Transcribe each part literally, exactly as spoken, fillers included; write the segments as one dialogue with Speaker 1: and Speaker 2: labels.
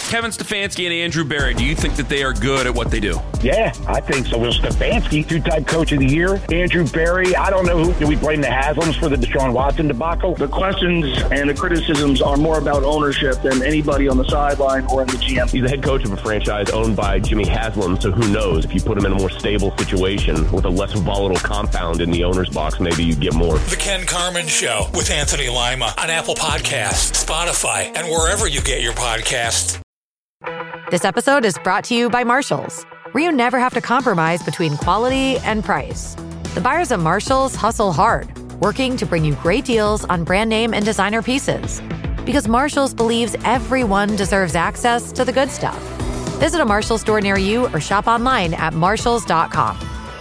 Speaker 1: Kevin Stefanski and Andrew Berry, do you think that they are good at what they do?
Speaker 2: Yeah, I think so. Well, Stefanski, two-time coach of the year. Andrew Berry, I don't know who. Do we blame the Haslams for the Deshaun Watson debacle?
Speaker 3: The questions and the criticisms are more about ownership than anybody on the sideline or in the G M.
Speaker 4: He's the head coach of a franchise owned by Jimmy Haslam, so who knows? If you put him in a more stable situation with a less volatile compound in the owner's box, maybe you get more.
Speaker 5: The Ken Carman Show with Anthony Lima on Apple Podcasts, Spotify, and wherever you get your podcasts.
Speaker 6: This episode is brought to you by Marshalls, where you never have to compromise between quality and price. The buyers at Marshalls hustle hard, working to bring you great deals on brand name and designer pieces. Because Marshalls believes everyone deserves access to the good stuff. Visit a Marshalls store near you or shop online at marshalls dot com.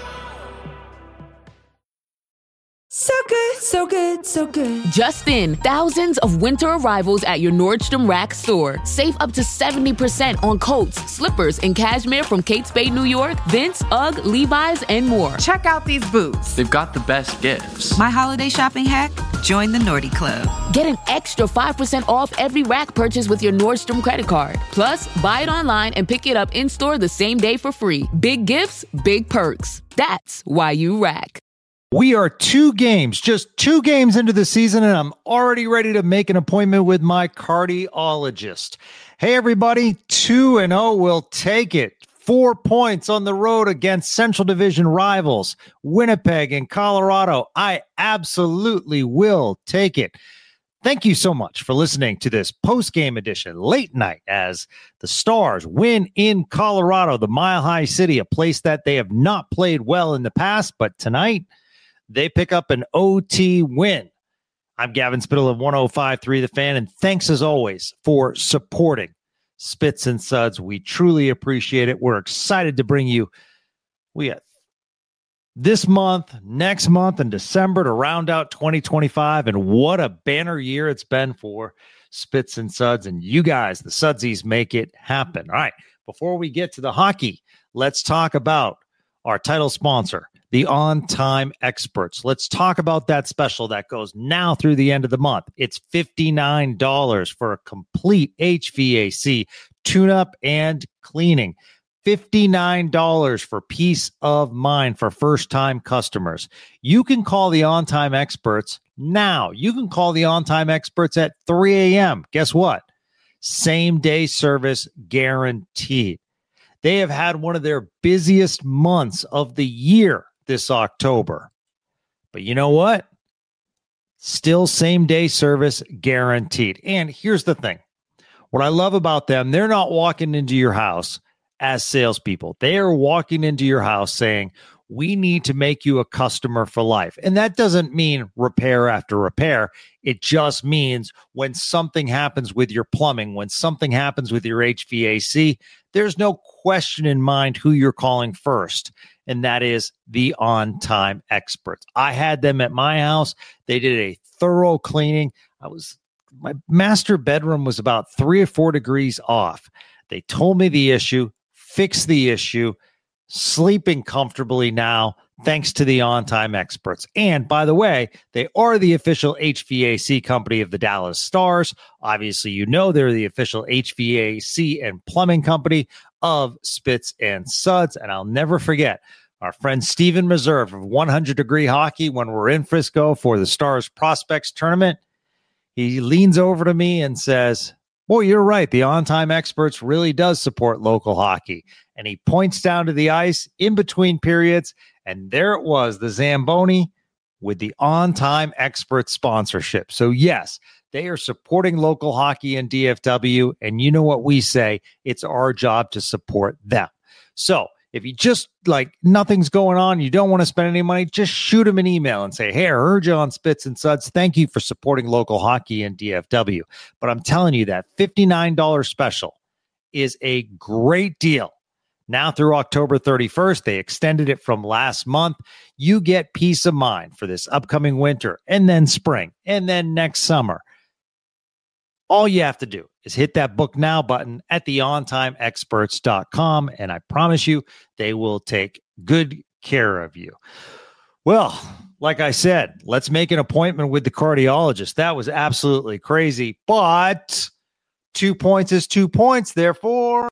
Speaker 7: So good, so good, so good.
Speaker 8: Just in, thousands of winter arrivals at your Nordstrom Rack store. Save up to seventy percent on coats, slippers, and cashmere from Kate Spade, New York, Vince, UGG, Levi's, and more.
Speaker 7: Check out these boots.
Speaker 9: They've got the best gifts.
Speaker 7: My holiday shopping hack? Join the Nordy Club.
Speaker 8: Get an extra five percent off every Rack purchase with your Nordstrom credit card. Plus, buy it online and pick it up in-store the same day for free. Big gifts, big perks. That's why you Rack.
Speaker 10: We are two games, just two games into the season, and I'm already ready to make an appointment with my cardiologist. Hey, everybody, two and oh will take it. Four points on the road against Central Division rivals, Winnipeg and Colorado. I absolutely will take it. Thank you so much for listening to this post-game edition, late night, as the Stars win in Colorado, the Mile High City, a place that they have not played well in the past, but tonight, they pick up an O T win. I'm Gavin Spittle of one oh five point three The Fan, and thanks as always for supporting Spits and Suds. We truly appreciate it. We're excited to bring you we got this month, next month, and December to round out twenty twenty-five, and what a banner year it's been for Spits and Suds, and you guys, the Sudsies, make it happen. All right, before we get to the hockey, let's talk about our title sponsor, the On Time Experts. Let's talk about that special that goes now through the end of the month. It's fifty-nine dollars for a complete H V A C tune-up and cleaning. fifty-nine dollars for peace of mind for first-time customers. You can call the On Time Experts now. You can call the On Time Experts at three a.m. Guess what? Same-day service guaranteed. They have had one of their busiest months of the year this October. But you know what? Still same-day service guaranteed. And here's the thing. What I love about them, they're not walking into your house as salespeople. They are walking into your house saying, we need to make you a customer for life. And that doesn't mean repair after repair. It just means when something happens with your plumbing, when something happens with your H V A C, there's no question in mind who you're calling first. And that is the On Time Experts. I had them at my house. They did a thorough cleaning. I was, my master bedroom was about three or four degrees off. They told me the issue, fixed the issue, sleeping comfortably now, thanks to the On Time Experts. And by the way, they are the official H V A C company of the Dallas Stars. Obviously, you know they're the official H V A C and plumbing company of Spits and Suds. And I'll never forget our friend Steven Meserve of one hundred Degree Hockey when we're in Frisco for the Stars Prospects Tournament. He leans over to me and says, "Boy, you're right. The On Time Experts really does support local hockey." And he points down to the ice in between periods, and there it was, the Zamboni with the On Time Experts sponsorship. So yes, they are supporting local hockey in D F W, and you know what we say, it's our job to support them. So if you just like nothing's going on, you don't want to spend any money, just shoot them an email and say, hey, I heard you on Spits and Suds. Thank you for supporting local hockey in D F W. But I'm telling you that fifty-nine dollars special is a great deal. Now through October thirty-first, they extended it from last month. You get peace of mind for this upcoming winter and then spring and then next summer. All you have to do is hit that book now button at the on time experts dot com, and I promise you they will take good care of you. Well, like I said, let's make an appointment with the cardiologist. That was absolutely crazy, but Two points is two points. Therefore,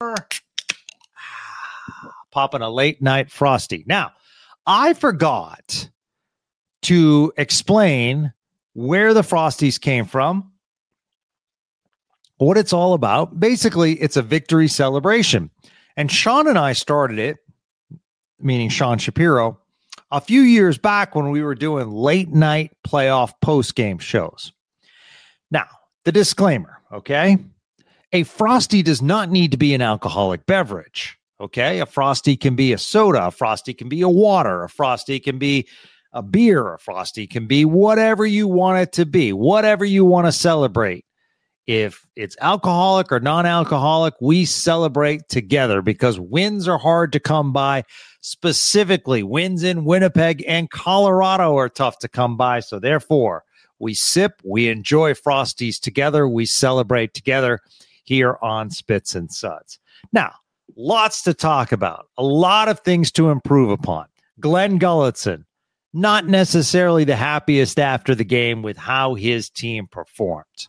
Speaker 10: popping a late night Frosty. Now, I forgot to explain where the Frosties came from, what it's all about. Basically, it's a victory celebration. And Sean and I started it, meaning Sean Shapiro, a few years back when we were doing late night playoff post-game shows. Now, the disclaimer, okay? A Frosty does not need to be an alcoholic beverage, okay? A Frosty can be a soda, a Frosty can be a water, a Frosty can be a beer, a Frosty can be whatever you want it to be, whatever you want to celebrate. If it's alcoholic or non-alcoholic, we celebrate together because wins are hard to come by. Specifically, wins in Winnipeg and Colorado are tough to come by. So therefore, we sip, we enjoy Frosties together, we celebrate together here on Spits and Suds. Now, lots to talk about, a lot of things to improve upon. Glenn Gulutzan, not necessarily the happiest after the game with how his team performed.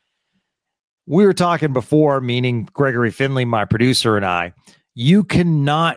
Speaker 10: We were talking before, meaning Gregory Finley, my producer, and I, you cannot,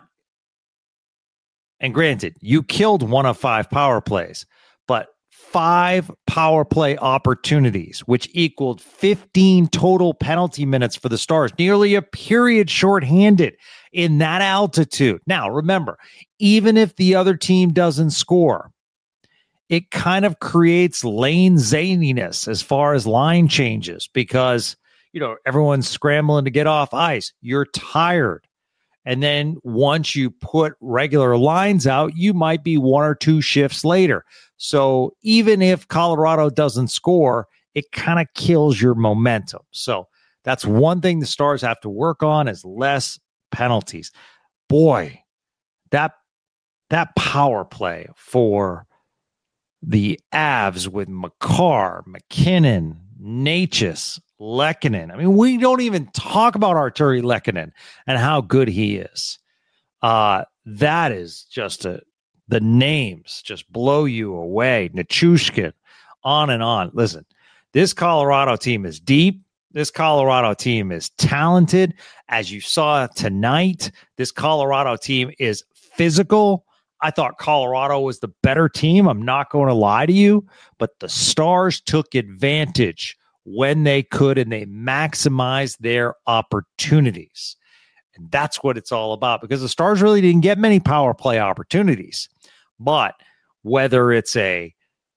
Speaker 10: and granted, you killed one of five power plays, but five power play opportunities, which equaled fifteen total penalty minutes for the Stars, nearly a period shorthanded in that altitude. Now, remember, even if the other team doesn't score, it kind of creates lane zaniness as far as line changes because, you know, everyone's scrambling to get off ice. You're tired. And then once you put regular lines out, you might be one or two shifts later. So even if Colorado doesn't score, it kind of kills your momentum. So that's one thing the Stars have to work on is less penalties. Boy, that that power play for the Avs with Makar, McKinnon, Natchez, Lehkonen. I mean, we don't even talk about Arturi Lehkonen and how good he is. Uh, that is just a, the names just blow you away. Nichushkin, on and on. Listen, this Colorado team is deep. This Colorado team is talented. As you saw tonight, this Colorado team is physical. I thought Colorado was the better team. I'm not going to lie to you, but the Stars took advantage when they could, and they maximized their opportunities. And that's what it's all about, because the Stars really didn't get many power play opportunities. But whether it's a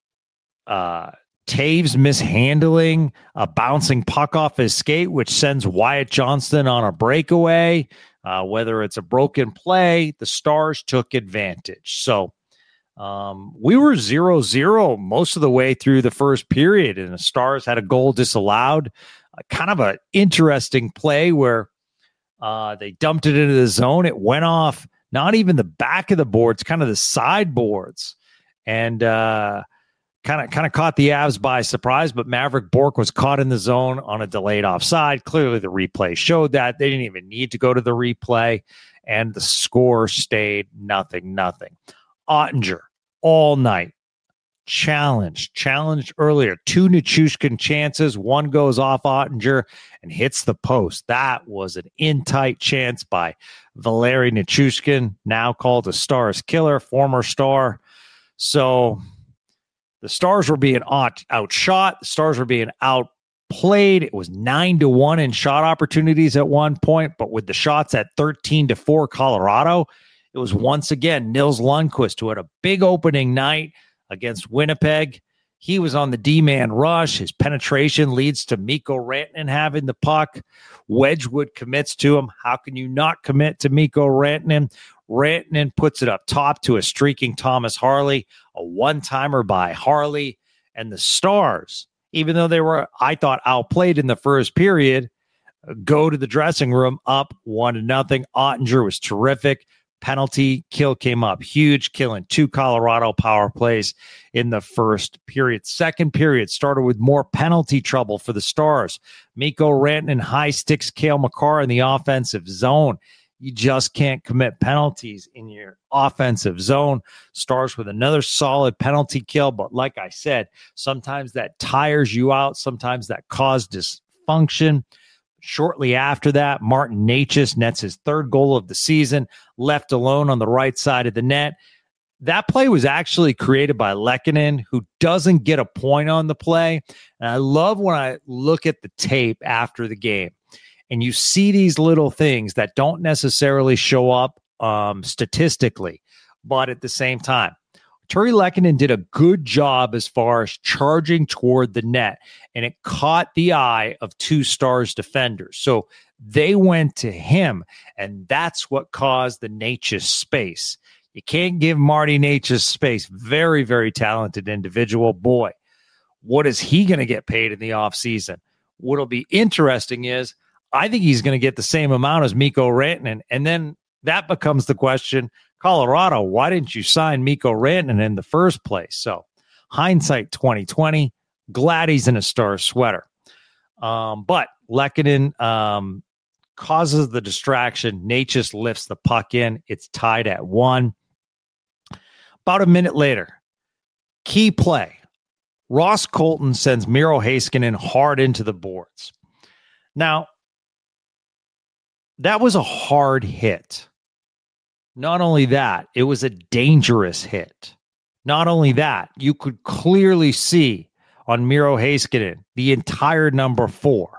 Speaker 10: uh, Taves mishandling a bouncing puck off his skate, which sends Wyatt Johnston on a breakaway, uh, whether it's a broken play, the Stars took advantage. So Um, we were zero zero most of the way through the first period, and the Stars had a goal disallowed. Uh, kind of an interesting play where uh, they dumped it into the zone. It went off not even the back of the boards, kind of the sideboards, and uh, kind of kind of caught the Avs by surprise. But Maverick Bourque was caught in the zone on a delayed offside. Clearly, the replay showed that. They didn't even need to go to the replay, and the score stayed nothing, nothing. Ottinger all night. Challenged. Challenged earlier. Two Nichushkin chances. One goes off Ottinger and hits the post. That was an in-tight chance by Valeri Nichushkin, now called a Stars killer, former Star. So the Stars were being out, outshot. The Stars were being outplayed. It was nine to one in shot opportunities at one point, but with the shots at thirteen to four Colorado, it was once again Nils Lundqvist, who had a big opening night against Winnipeg. He was on the D-man rush. His penetration leads to Mikko Rantanen having the puck. Wedgwood commits to him. How can you not commit to Mikko Rantanen? Rantanen puts it up top to a streaking Thomas Harley, a one-timer by Harley. And the Stars, even though they were, I thought, outplayed in the first period, go to the dressing room up one to nothing. Ottinger was terrific. Penalty kill came up huge, killing two Colorado power plays in the first period. Second period started with more penalty trouble for the Stars. Mikko Rantanen high sticks Cale Makar in the offensive zone. You just can't commit penalties in your offensive zone. Stars with another solid penalty kill, but like I said, sometimes that tires you out. Sometimes that causes dysfunction. Shortly after that, Martin Necas nets his third goal of the season, left alone on the right side of the net. That play was actually created by Lehkonen, who doesn't get a point on the play. And I love when I look at the tape after the game and you see these little things that don't necessarily show up um, statistically, but at the same time, Terry Lehkonen did a good job as far as charging toward the net, and it caught the eye of two Stars defenders. So they went to him, and that's what caused the Necas space. You can't give Marty Necas space. Very, very talented individual. Boy, what is he going to get paid in the offseason? What'll be interesting is I think he's going to get the same amount as Mikko Rantanen, and then that becomes the question, Colorado, why didn't you sign Mikko Rantanen in the first place? So hindsight twenty twenty, glad he's in a Star sweater. Um, but Lehkonen um, causes the distraction. Necas lifts the puck in. It's tied at one. About a minute later, key play. Ross Colton sends Miro Heiskanen hard into the boards. Now, that was a hard hit. Not only that, it was a dangerous hit. Not only that, you could clearly see on Miro Heiskanen the entire number four.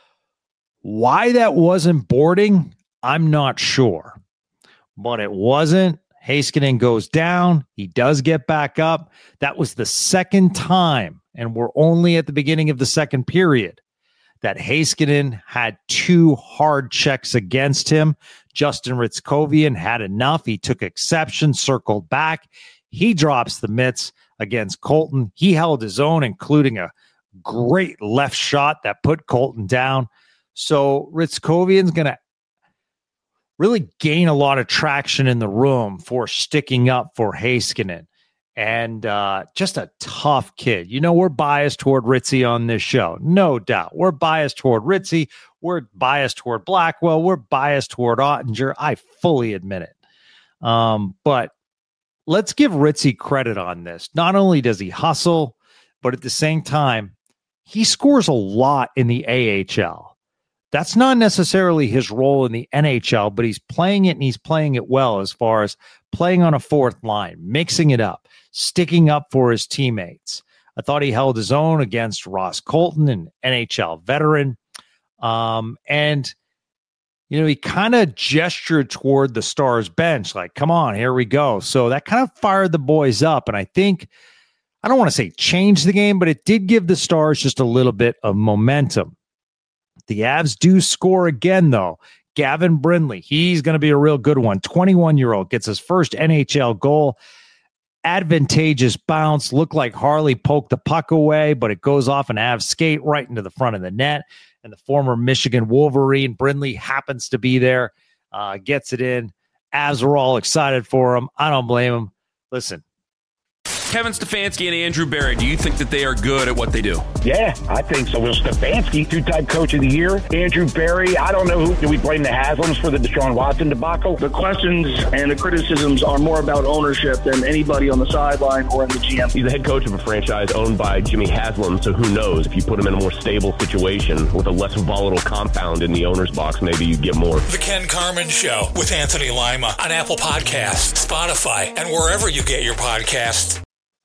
Speaker 10: Why that wasn't boarding, I'm not sure. But it wasn't. Heiskanen goes down. He does get back up. That was the second time, and we're only at the beginning of the second period, that Heiskanen had two hard checks against him. Justin Ritskovian had enough. He took exception, circled back. He drops the mitts against Colton. He held his own, including a great left shot that put Colton down. So Ritskovian's going to really gain a lot of traction in the room for sticking up for Heiskanen. And uh, just a tough kid. You know, we're biased toward Ritzy on this show. No doubt. We're biased toward Ritzy. We're biased toward Blackwell. We're biased toward Ottinger. I fully admit it. Um, but let's give Ritzy credit on this. Not only does he hustle, but at the same time, he scores a lot in the A H L. That's not necessarily his role in the N H L, but he's playing it and he's playing it well as far as playing on a fourth line, mixing it up, sticking up for his teammates. I thought he held his own against Ross Colton, an N H L veteran. Um, and, you know, he kind of gestured toward the Stars bench, like, come on, here we go. So that kind of fired the boys up. And I think, I don't want to say change the game, but it did give the Stars just a little bit of momentum. The Avs do score again, though. Gavin Brindley, he's going to be a real good one. twenty-one-year-old gets his first N H L goal. Advantageous bounce. Looked like Harley poked the puck away, but it goes off an Avs skate right into the front of the net. And the former Michigan Wolverine, Brindley, happens to be there, uh, gets it in. Avs are all excited for him. I don't blame him. Listen.
Speaker 1: Kevin Stefanski and Andrew Barry, do you think that they are good at what they do?
Speaker 2: Yeah, I think so. Will Stefanski, two-time coach of the year. Andrew Barry, I don't know who. Do we blame the Haslams for the Deshaun Watson debacle?
Speaker 3: The questions and the criticisms are more about ownership than anybody on the sideline or in the G M.
Speaker 4: He's the head coach of a franchise owned by Jimmy Haslam, so who knows? If you put him in a more stable situation with a less volatile compound in the owner's box, maybe you get more.
Speaker 5: The Ken Carman Show with Anthony Lima on Apple Podcasts, Spotify, and wherever you get your podcasts.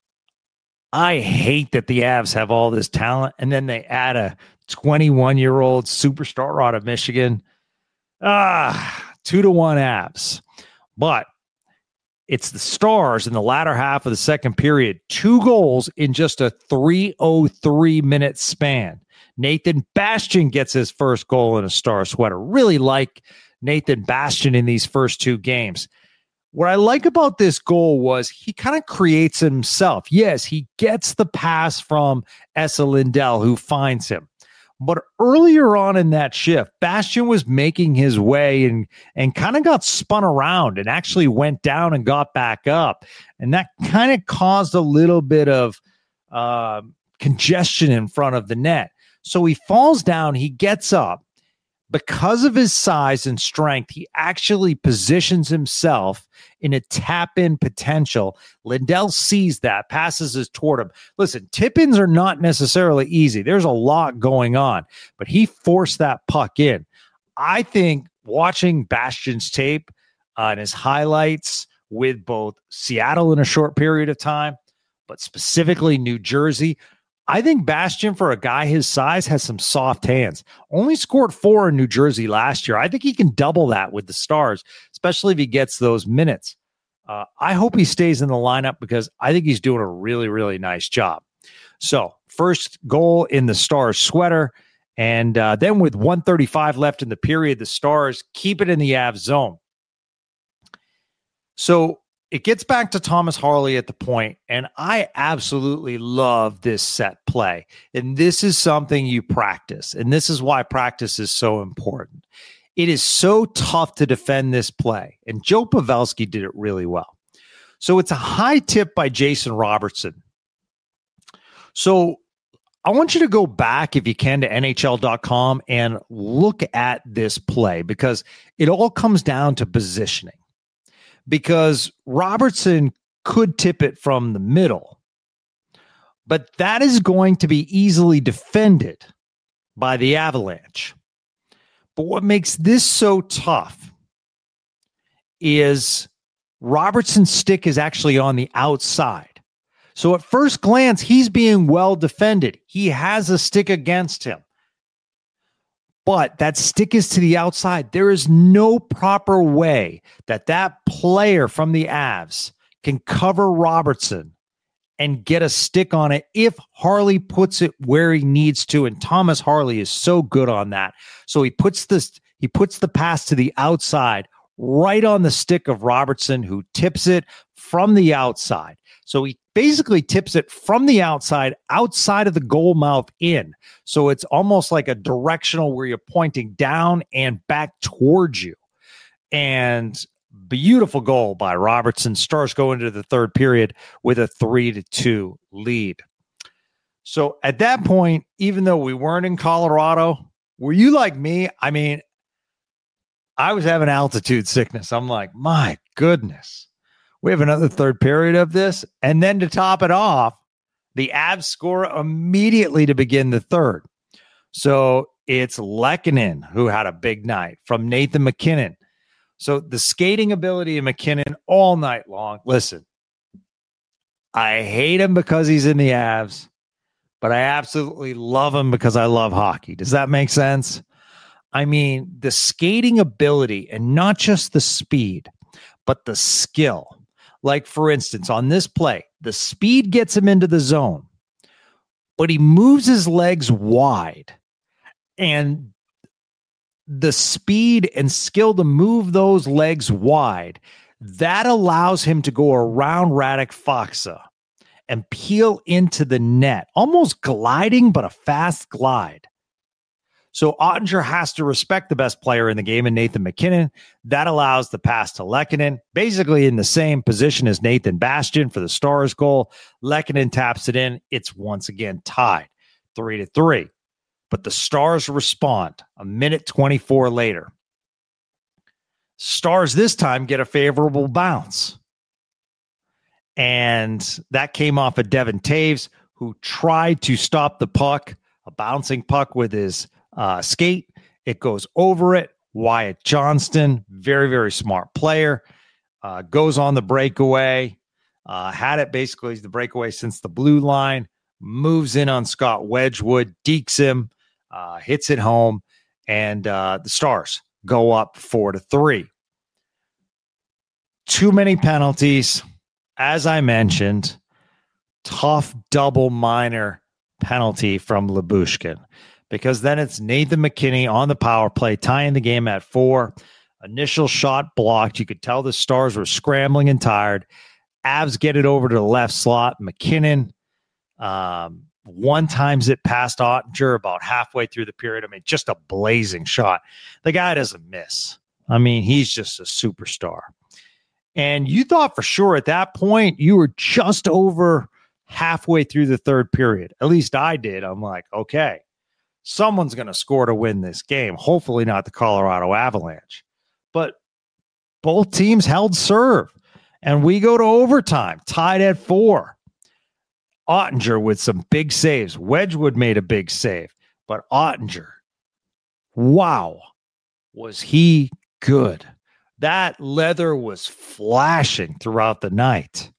Speaker 10: I hate that the Avs have all this talent, and then they add a twenty-one-year-old superstar out of Michigan. Ah, two to one Avs. But it's the Stars in the latter half of the second period. Two goals in just a three oh three minute span. Nathan Bastian gets his first goal in a Star sweater. Really like Nathan Bastian in these first two games. What I like about this goal was he kind of creates himself. Yes, he gets the pass from Esa Lindell, who finds him. But earlier on in that shift, Bastian was making his way and, and kind of got spun around and actually went down and got back up. And that kind of caused a little bit of uh, congestion in front of the net. So he falls down, he gets up, because of his size and strength, he actually positions himself in a tap-in potential. Lindell sees that, passes it toward him. Listen, tip-ins are not necessarily easy. There's a lot going on, but he forced that puck in. I think watching Bastian's tape uh, and his highlights with both Seattle in a short period of time, but specifically New Jersey, I think Bastian, for a guy his size, has some soft hands. Only scored four in New Jersey last year. I think he can double that with the Stars, especially if he gets those minutes. Uh, I hope he stays in the lineup because I think he's doing a really, really nice job. So, first goal in the Stars sweater. And uh, then with one thirty-five left in the period, the Stars keep it in the Avs zone. So, it gets back to Thomas Harley at the point, and I absolutely love this set play. And this is something you practice, and this is why practice is so important. It is so tough to defend this play, and Joe Pavelski did it really well. So it's a high tip by Jason Robertson. So I want you to go back, if you can, to N H L dot com and look at this play because it all comes down to positioning. Because Robertson could tip it from the middle, but that is going to be easily defended by the Avalanche. But what makes this so tough is Robertson's stick is actually on the outside. So at first glance, he's being well defended. He has a stick against him. But that stick is to the outside. There is no proper way that that player from the Avs can cover Robertson and get a stick on it if Harley puts it where he needs to. And Thomas Harley is so good on that. So he puts this, he puts the pass to the outside right on the stick of Robertson, who tips it from the outside. So he basically tips it from the outside, outside of the goal mouth in. So it's almost like a directional where you're pointing down and back towards you. And beautiful goal by Robertson. Stars go into the third period with a three to two lead. So at that point, even though we weren't in Colorado, were you like me? I mean, I was having altitude sickness. I'm like, my goodness. We have another third period of this. And then to top it off, the Avs score immediately to begin the third. So it's Lehkonen who had a big night from Nathan MacKinnon. So the skating ability of MacKinnon all night long. Listen, I hate him because he's in the Avs, but I absolutely love him because I love hockey. Does that make sense? I mean, the skating ability and not just the speed, but the skill. Like, for instance, on this play, the speed gets him into the zone, but he moves his legs wide. And the speed and skill to move those legs wide, that allows him to go around Radek Faksa and peel into the net, almost gliding, but a fast glide. So Ottinger has to respect the best player in the game in Nathan MacKinnon. That allows the pass to Lehkonen, basically in the same position as Nathan Bastian for the Stars goal. Lehkonen taps it in. It's once again tied, three to three. But the Stars respond a minute twenty-four later. Stars this time get a favorable bounce. And that came off of Devin Taves, who tried to stop the puck, a bouncing puck with his Uh, skate. It goes over it. Wyatt Johnston, very, very smart player, uh, goes on the breakaway, uh, had it basically the breakaway since the blue line, moves in on Scott Wedgwood, dekes him, uh, hits it home, and uh, the Stars go up four to three. Too many penalties. As I mentioned, tough double minor penalty from Lyubushkin. Because then it's Nathan McKinney on the power play, tying the game at four. Initial shot blocked. You could tell the Stars were scrambling and tired. Avs get it over to the left slot. McKinnon um, one times it past Ottinger about halfway through the period. I mean, just a blazing shot. The guy doesn't miss. I mean, he's just a superstar. And you thought for sure at that point you were just over halfway through the third period. At least I did. I'm like, okay. Someone's going to score to win this game. Hopefully not the Colorado Avalanche. But both teams held serve. And we go to overtime, tied at four. Ottinger with some big saves. Wedgwood made a big save. But Ottinger, wow, was he good. That leather was flashing throughout the night.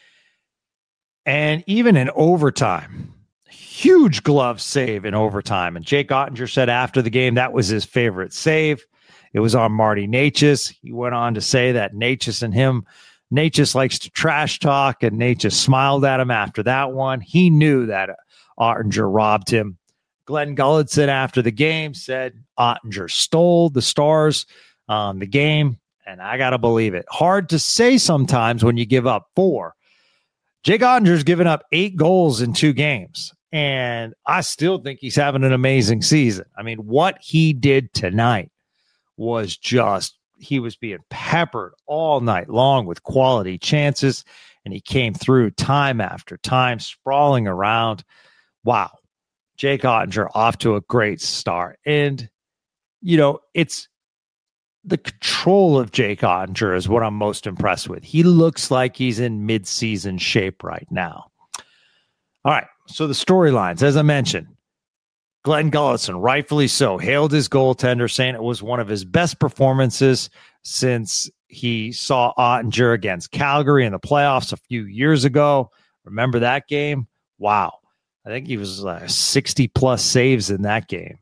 Speaker 10: And even in overtime, huge glove save in overtime. And Jake Ottinger said after the game that was his favorite save. It was on Marty Necas. He went on to say that Necas and him, Necas likes to trash talk, and Necas smiled at him after that one. He knew that Ottinger robbed him. Glenn Gulletson after the game said Ottinger stole the Stars um, the game, and I got to believe it. Hard to say sometimes when you give up four. Jake Ottinger's given up eight goals in two games, and I still think he's having an amazing season. I mean, what he did tonight was just, he was being peppered all night long with quality chances, and he came through time after time, sprawling around. Wow. Jake Ottinger off to a great start. And, you know, it's the control of Jake Ottinger is what I'm most impressed with. He looks like he's in mid-season shape right now. All right, so the storylines, as I mentioned, Glenn Gulletson, rightfully so, hailed his goaltender, saying it was one of his best performances since he saw Ottinger against Calgary in the playoffs a few years ago. Remember that game? Wow. I think he was uh, sixty plus saves in that game.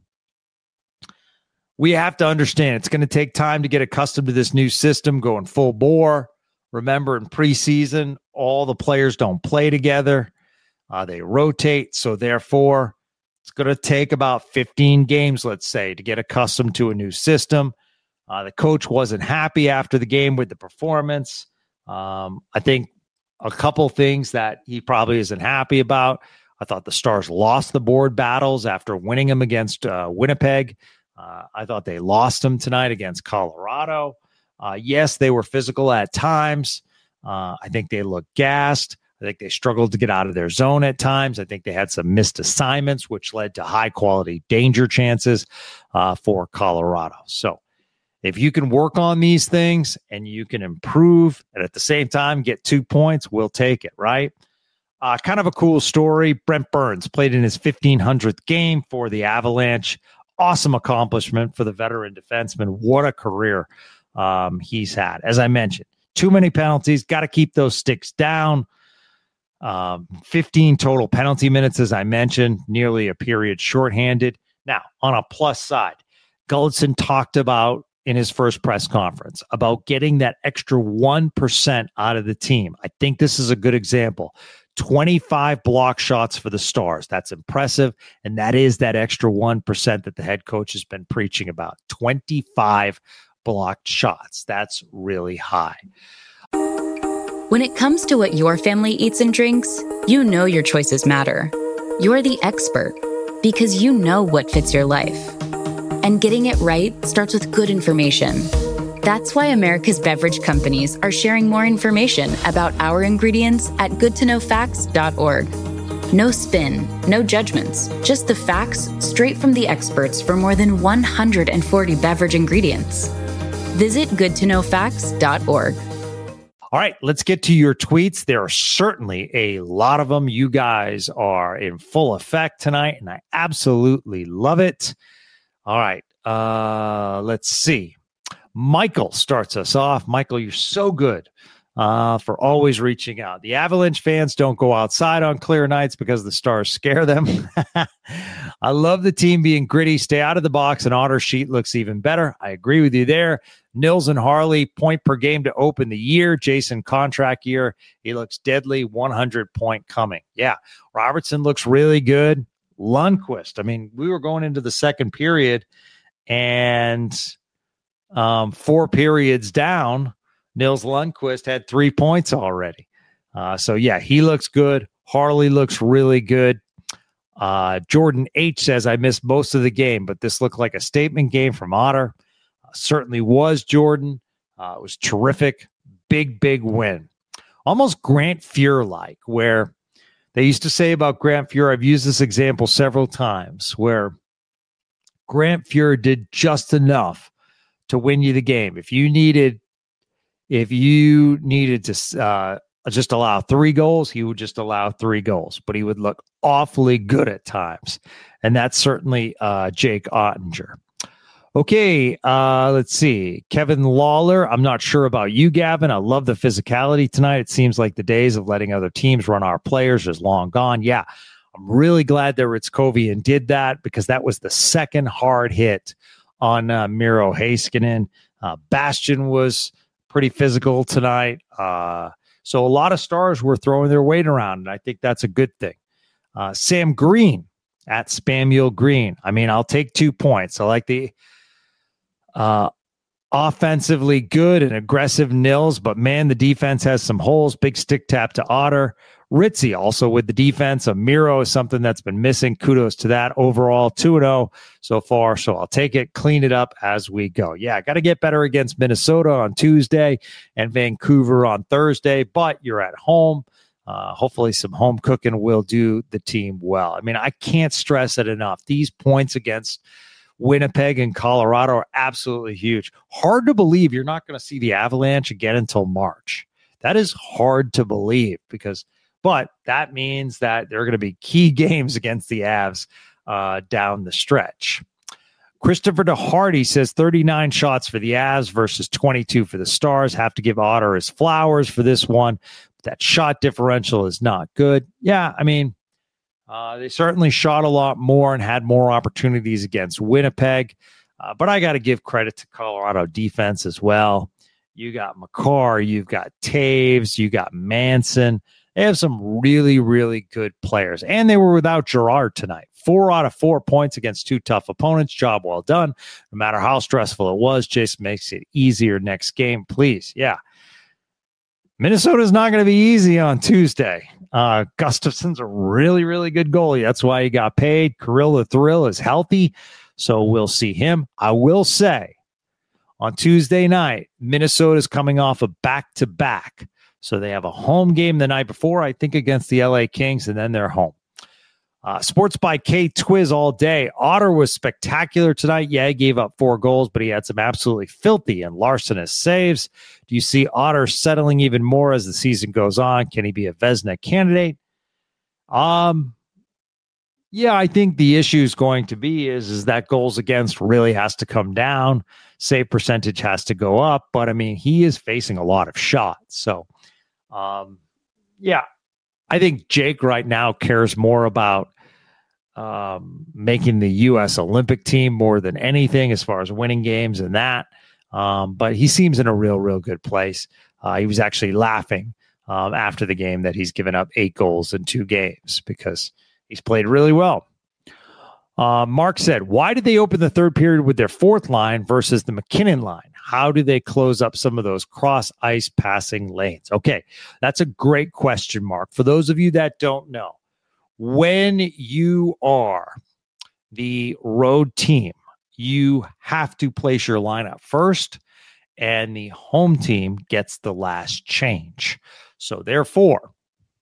Speaker 10: We have to understand it's going to take time to get accustomed to this new system going full bore. Remember, in preseason, all the players don't play together. Uh, they rotate. So therefore, it's going to take about fifteen games, let's say, to get accustomed to a new system. Uh, the coach wasn't happy after the game with the performance. Um, I think a couple things that he probably isn't happy about. I thought the Stars lost the board battles after winning them against uh, Winnipeg. Uh, I thought they lost them tonight against Colorado. Uh, yes, they were physical at times. Uh, I think they looked gassed. I think they struggled to get out of their zone at times. I think they had some missed assignments, which led to high-quality danger chances uh, for Colorado. So if you can work on these things and you can improve and at the same time get two points, we'll take it, right? Uh, kind of a cool story. Brent Burns played in his fifteen hundredth game for the Avalanche. Awesome accomplishment for the veteran defenseman. What a career um, he's had. As I mentioned, too many penalties. Got to keep those sticks down. Um, fifteen total penalty minutes, as I mentioned, nearly a period shorthanded. Now, on a plus side, Gulletson talked about in his first press conference about getting that extra one percent out of the team. I think this is a good example. twenty-five block shots for the Stars. That's impressive. And that is that extra one percent that the head coach has been preaching about. twenty-five blocked shots. That's really high.
Speaker 9: When it comes to what your family eats and drinks, you know your choices matter. You're the expert because you know what fits your life. And getting it right starts with good information. That's why America's beverage companies are sharing more information about our ingredients at good to know facts dot org. No spin, no judgments, just the facts straight from the experts for more than one hundred forty beverage ingredients. Visit good to know facts dot org.
Speaker 10: All right, let's get to your tweets. There are certainly a lot of them. You guys are in full effect tonight, and I absolutely love it. All right, uh, let's see. Michael starts us off. Michael, you're so good uh, for always reaching out. The Avalanche fans don't go outside on clear nights because the Stars scare them. I love the team being gritty. Stay out of the box, and Otter Sheet looks even better. I agree with you there. Nils and Harley, point per game to open the year. Jason, contract year. He looks deadly. one hundred point coming. Yeah. Robertson looks really good. Lundqvist. I mean, we were going into the second period, and um, four periods down, Nils Lundqvist had three points already. Uh, so, yeah, he looks good. Harley looks really good. Uh, Jordan H. says, I missed most of the game, but this looked like a statement game from Otter. Uh, certainly was, Jordan. Uh, it was terrific. Big, big win. Almost Grant Fuhr-like, where they used to say about Grant Fuhr, I've used this example several times, where Grant Fuhr did just enough to win you the game. If you needed, if you needed to uh, just allow three goals, he would just allow three goals, but he would look awfully good at times. And that's certainly uh, Jake Ottinger. Okay, uh, let's see. Kevin Lawler, I'm not sure about you, Gavin. I love the physicality tonight. It seems like the days of letting other teams run our players is long gone. Yeah, I'm really glad that Ritzkovian did that because that was the second hard hit on uh, Miro Heiskanen. Uh, Bastion was pretty physical tonight. Uh, so a lot of stars were throwing their weight around, and I think that's a good thing. Uh, Sam Green at Spamuel Green. I mean, I'll take two points. I like the uh, offensively good and aggressive Nils, but man, the defense has some holes. Big stick tap to Otter. Ritzy also with the defense. A Miro is something that's been missing. Kudos to that. Overall, two and oh so far. So I'll take it, clean it up as we go. Yeah, got to get better against Minnesota on Tuesday and Vancouver on Thursday, but you're at home. Uh, hopefully some home cooking will do the team well. I mean, I can't stress it enough. These points against Winnipeg and Colorado are absolutely huge. Hard to believe you're not going to see the Avalanche again until March. That is hard to believe because, but that means that there are going to be key games against the Avs uh, down the stretch. Christopher DeHardy says thirty-nine shots for the Avs versus twenty-two for the Stars. Have to give Otter his flowers for this one. That shot differential is not good. Yeah, I mean, uh, they certainly shot a lot more and had more opportunities against Winnipeg. Uh, but I got to give credit to Colorado defense as well. You got Makar, you've got Taves, you got Manson. They have some really, really good players. And they were without Gerard tonight. Four out of four points against two tough opponents. Job well done. No matter how stressful it was, just makes it easier next game, please. Yeah. Minnesota's not going to be easy on Tuesday. Uh, Gustafson's a really, really good goalie. That's why he got paid. Kirill the Thrill is healthy, so we'll see him. I will say, on Tuesday night, Minnesota's coming off a back-to-back. So they have a home game the night before, I think, against the L A Kings, and then they're home. Uh, Sports by K Twiz all day. Otter was spectacular tonight. Yeah, he gave up four goals, but he had some absolutely filthy and larcenous saves. Do you see Otter settling even more as the season goes on? Can he be a Vezina candidate? Um, yeah, I think the issue is going to be is, is that goals against really has to come down. Save percentage has to go up. But, I mean, he is facing a lot of shots. So, um, yeah. I think Jake right now cares more about um, making the U S Olympic team more than anything as far as winning games and that. Um, but he seems in a real, real good place. Uh, he was actually laughing um, after the game that he's given up eight goals in two games because he's played really well. Uh, Mark said, why did they open the third period with their fourth line versus the McKinnon line? How do they close up some of those cross-ice passing lanes? Okay, that's a great question, Mark. For those of you that don't know, when you are the road team, you have to place your lineup first, and the home team gets the last change. So therefore,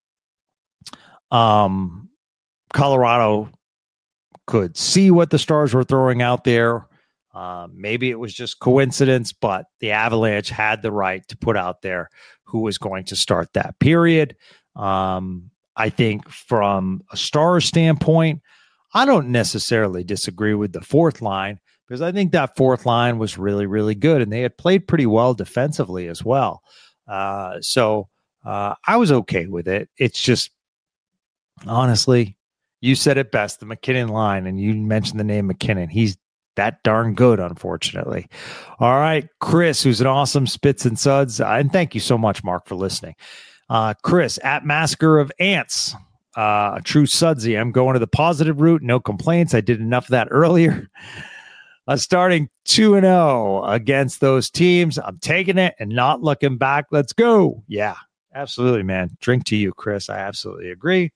Speaker 10: um, Colorado could see what the Stars were throwing out there. Uh, maybe it was just coincidence, but the Avalanche had the right to put out there who was going to start that period. Um, I think from a Stars standpoint, I don't necessarily disagree with the fourth line because I think that fourth line was really, really good, and they had played pretty well defensively as well. Uh, so uh, I was okay with it. It's just, honestly, you said it best, the McKinnon line, and you mentioned the name McKinnon. He's that darn good, unfortunately. All right, Chris, who's an awesome Spits and Suds. Uh, and thank you so much, Mark, for listening. Uh, Chris, at Massacre of Ants, uh, a true Sudsy. I'm going to the positive route. No complaints. I did enough of that earlier. Uh, starting two and oh against those teams. I'm taking it and not looking back. Let's go. Yeah, absolutely, man. Drink to you, Chris. I absolutely agree.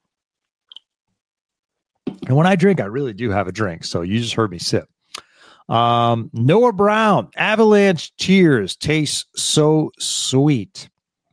Speaker 10: And when I drink, I really do have a drink. So you just heard me sip. Um, Noah Brown, Avalanche tears taste so sweet.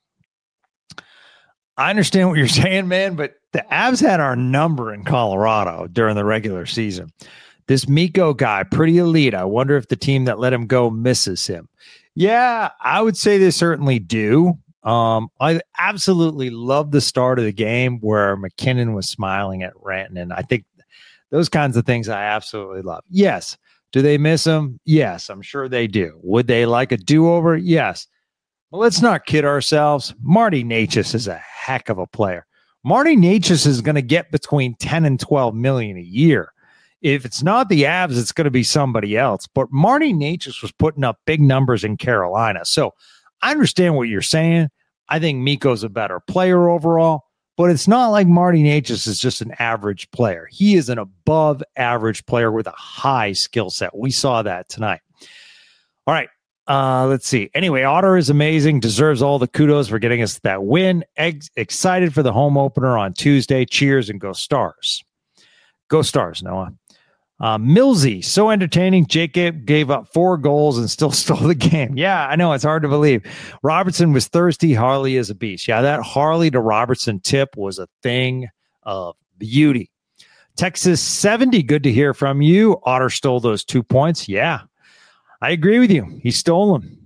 Speaker 10: I understand what you're saying, man, but the Avs had our number in Colorado during the regular season. This Mikko guy, pretty elite. I wonder if the team that let him go misses him. Yeah, I would say they certainly do. Um, I absolutely love the start of the game where McKinnon was smiling at Rantanen. I think those kinds of things I absolutely love. Yes. Do they miss him? Yes, I'm sure they do. Would they like a do-over? Yes. But let's not kid ourselves. Marty Necas is a heck of a player. Marty Necas is going to get between ten and twelve million a year. If it's not the Avs, it's going to be somebody else. But Marty Necas was putting up big numbers in Carolina. So I understand what you're saying. I think Mikko's a better player overall, but it's not like Marty Necas is just an average player. He is an above average player with a high skill set. We saw that tonight. All right. Uh, let's see. Anyway, Otter is amazing. Deserves all the kudos for getting us that win. Ex- excited for the home opener on Tuesday. Cheers and go Stars. Go Stars, Noah. Uh, Millsy, so entertaining. Jacob gave up four goals and still stole the game. Yeah, I know. It's hard to believe. Robertson was thirsty. Harley is a beast. Yeah, that Harley to Robertson tip was a thing of beauty. Texas seventy, good to hear from you. Otter stole those two points. Yeah, I agree with you. He stole them.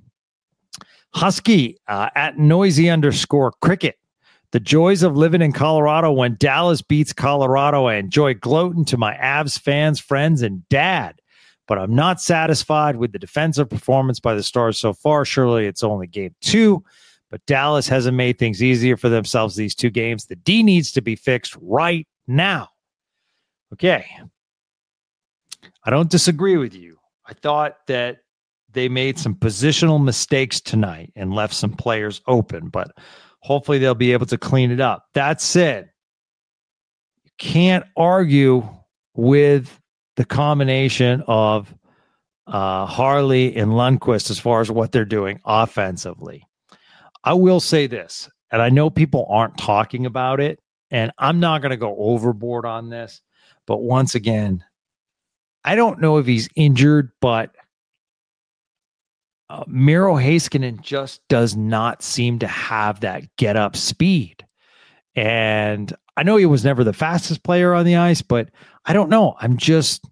Speaker 10: Husky uh, at noisy underscore cricket. The joys of living in Colorado. When Dallas beats Colorado, I enjoy gloating to my Avs fans, friends, and dad. But I'm not satisfied with the defensive performance by the Stars so far. Surely it's only game two, but Dallas hasn't made things easier for themselves these two games. The D needs to be fixed right now. Okay. I don't disagree with you. I thought that they made some positional mistakes tonight and left some players open, but hopefully they'll be able to clean it up. That said, you can't argue with the combination of uh, Harley and Lundqvist as far as what they're doing offensively. I will say this, and I know people aren't talking about it, and I'm not going to go overboard on this, but once again, I don't know if he's injured, but Uh, Miro Heiskanen just does not seem to have that get up speed. And I know he was never the fastest player on the ice, but I don't know. I'm just,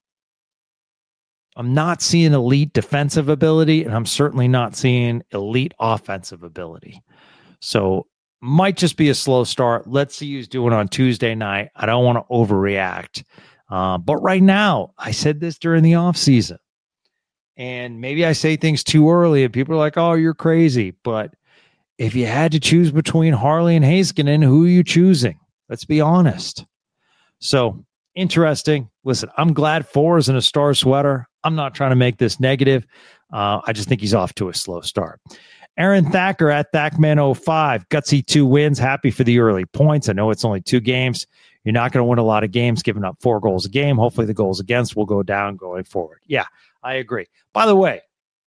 Speaker 10: I'm not seeing elite defensive ability, and I'm certainly not seeing elite offensive ability. So might just be a slow start. Let's see who's doing on Tuesday night. I don't want to overreact. Uh, but right now, I said this during the offseason. And maybe I say things too early and people are like, oh, you're crazy. But if you had to choose between Harley and Heiskanen, who are you choosing? Let's be honest. So interesting. Listen, I'm glad Four is in a Star sweater. I'm not trying to make this negative. Uh, I just think he's off to a slow start. Aaron Thacker at Thackman oh five. Gutsy two wins. Happy for the early points. I know it's only two games. You're not going to win a lot of games giving up four goals a game. Hopefully the goals against will go down going forward. Yeah, I agree. By the way,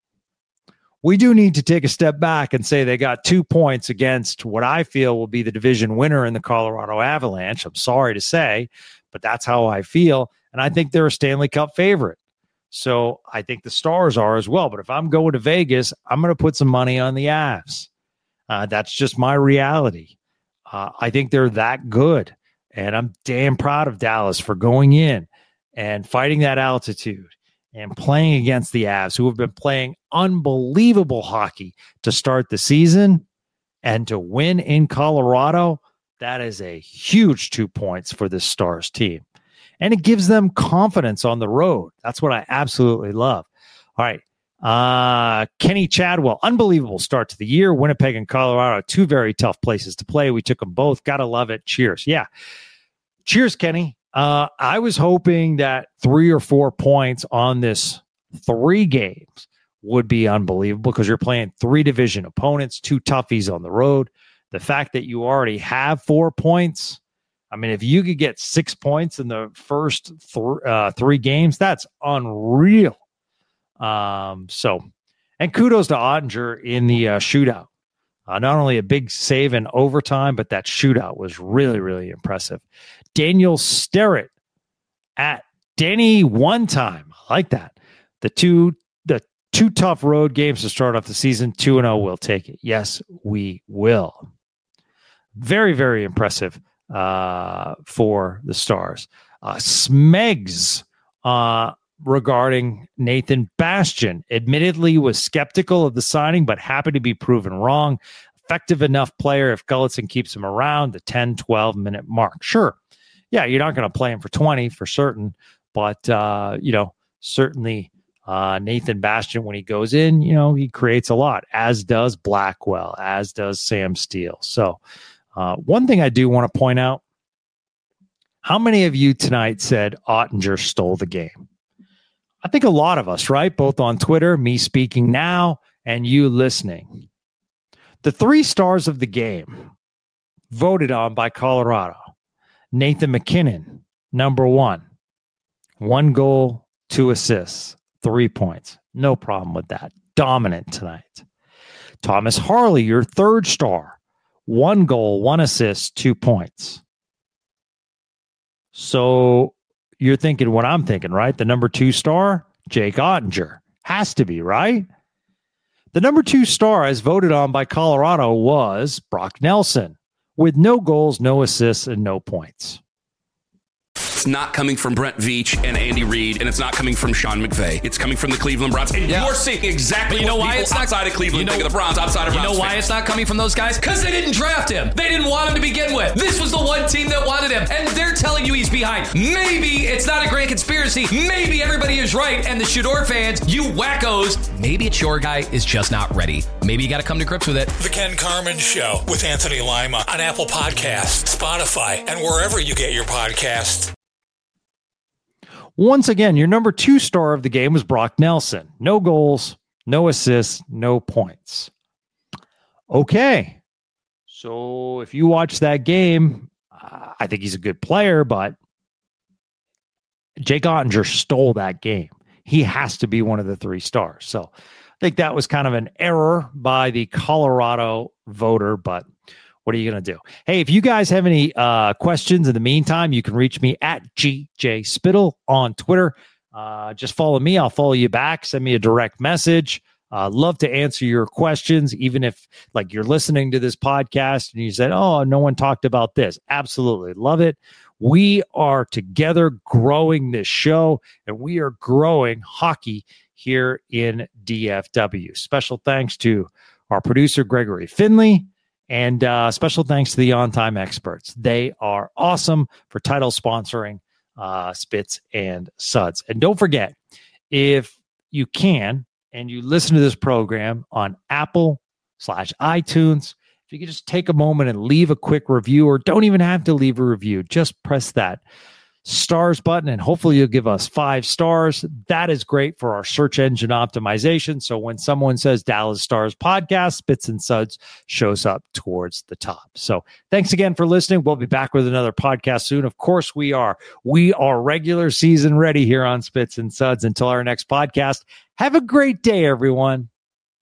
Speaker 10: we do need to take a step back and say they got two points against what I feel will be the division winner in the Colorado Avalanche. I'm sorry to say, but that's how I feel. And I think they're a Stanley Cup favorite. So I think the Stars are as well. But if I'm going to Vegas, I'm going to put some money on the Avs. Uh, that's just my reality. Uh, I think they're that good. And I'm damn proud of Dallas for going in and fighting that altitude and playing against the Avs, who have been playing unbelievable hockey to start the season, and to win in Colorado. That is a huge two points for this Stars team. And it gives them confidence on the road. That's what I absolutely love. All right. Uh, Kenny Chadwell, unbelievable start to the year. Winnipeg and Colorado, two very tough places to play. We took them both. Gotta love it. Cheers. Yeah. Cheers, Kenny. Uh, I was hoping that three or four points on this three games would be unbelievable because you're playing three division opponents, two toughies on the road. The fact that you already have four points, I mean, if you could get six points in the first th- uh, three games, that's unreal. Um, so, and kudos to Ottinger in the uh, shootout. Uh, not only a big save in overtime, but that shootout was really, really impressive. Daniel Sterrett at Denny one time. I like that. The two, the two tough road games to start off the season, two and oh, we'll take it. Yes, we will. Very, very impressive uh, for the Stars. Uh, Smegs uh, regarding Nathan Bastian. Admittedly was skeptical of the signing, but happy to be proven wrong. Effective enough player if Gulletson keeps him around the ten, twelve minute mark. Sure. Yeah, you're not going to play him for twenty for certain, but, uh, you know, certainly uh, Nathan Bastian, when he goes in, you know, he creates a lot, as does Blackwell, as does Sam Steele. So uh, one thing I do want to point out, how many of you tonight said Oettinger stole the game? I think a lot of us, right? Both on Twitter, me speaking now, and you listening. The three stars of the game voted on by Colorado. Nathan MacKinnon, number one. One goal, two assists, three points. No problem with that. Dominant tonight. Thomas Harley, your third star. One goal, one assist, two points. So you're thinking what I'm thinking, right? The number two star, Jake Oettinger. Has to be, right? The number two star, as voted on by Colorado, was Brock Nelson, with no goals, no assists, and no points.
Speaker 1: It's not coming from Brent Veach and Andy Reid, and it's not coming from Sean McVay. It's coming from the Cleveland Browns. And yeah. you're seeing exactly but you know what why people it's not, outside of Cleveland you know, think of the Browns, outside of
Speaker 11: You
Speaker 1: Browns
Speaker 11: know why
Speaker 1: fans.
Speaker 11: It's not coming from those guys? Because they didn't draft him. They didn't want him to begin with. This was the one team that wanted him, and they're telling you he's behind. Maybe it's not a grand conspiracy. Maybe everybody is right, and the Shador fans, you wackos, maybe it's your guy is just not ready. Maybe you got to come to grips with it.
Speaker 5: The Ken Carman Show with Anthony Lima on Apple Podcasts, Spotify, and wherever you get your podcasts.
Speaker 10: Once again, your number two star of the game was Brock Nelson. No goals, no assists, no points. Okay. So if you watch that game, uh, I think he's a good player, but Jake Oettinger stole that game. He has to be one of the three stars. So I think that was kind of an error by the Colorado voter, but what are you going to do? Hey, if you guys have any uh, questions in the meantime, you can reach me at G J Spittle on Twitter. Uh, just follow me. I'll follow you back. Send me a direct message. Uh, love to answer your questions, even if like you're listening to this podcast and you said, oh, no one talked about this. Absolutely. Love it. We are together growing this show, and we are growing hockey here in D F W. Special thanks to our producer, Gregory Finley. And uh, special thanks to the On-Time Experts. They are awesome for title sponsoring uh, Spits and Suds. And don't forget, if you can, and you listen to this program on Apple slash iTunes, if you could just take a moment and leave a quick review, or don't even have to leave a review, just press that stars button, and hopefully you'll give us five stars. That is great for our search engine optimization. So when someone says Dallas Stars Podcast, Spits and Suds shows up towards the top. So thanks again for listening. We'll be back with another podcast soon. Of course we are. We are regular season ready here on Spits and Suds. Until our next podcast, have a great day, everyone.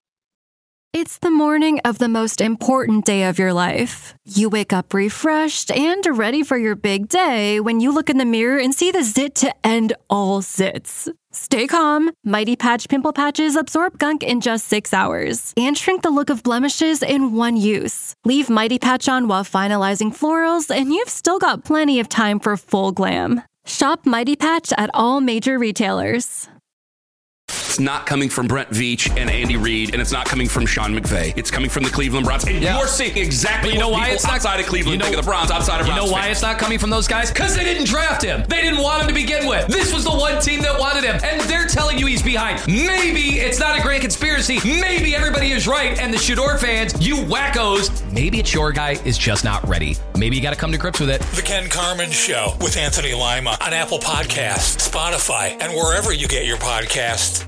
Speaker 12: It's the morning of the most important day of your life. You wake up refreshed and ready for your big day when you look in the mirror and see the zit to end all zits. Stay calm. Mighty Patch Pimple Patches absorb gunk in just six hours and shrink the look of blemishes in one use. Leave Mighty Patch on while finalizing florals, and you've still got plenty of time for full glam. Shop Mighty Patch at all major retailers.
Speaker 1: It's not coming from Brent Veach and Andy Reid, and it's not coming from Sean McVay. It's coming from the Cleveland Browns. And yeah. you're seeing exactly you know what why people it's not, outside of Cleveland you know, think of the Browns, outside of
Speaker 11: You
Speaker 1: Browns
Speaker 11: know why
Speaker 1: fans.
Speaker 11: It's not coming from those guys? Because they didn't draft him. They didn't want him to begin with. This was the one team that wanted him, and they're telling you he's behind. Maybe it's not a grand conspiracy. Maybe everybody is right, and the Shador fans, you wackos, maybe it's your guy is just not ready. Maybe you got to come to grips with it.
Speaker 5: The Ken Carman Show with Anthony Lima on Apple Podcasts, Spotify, and wherever you get your podcasts.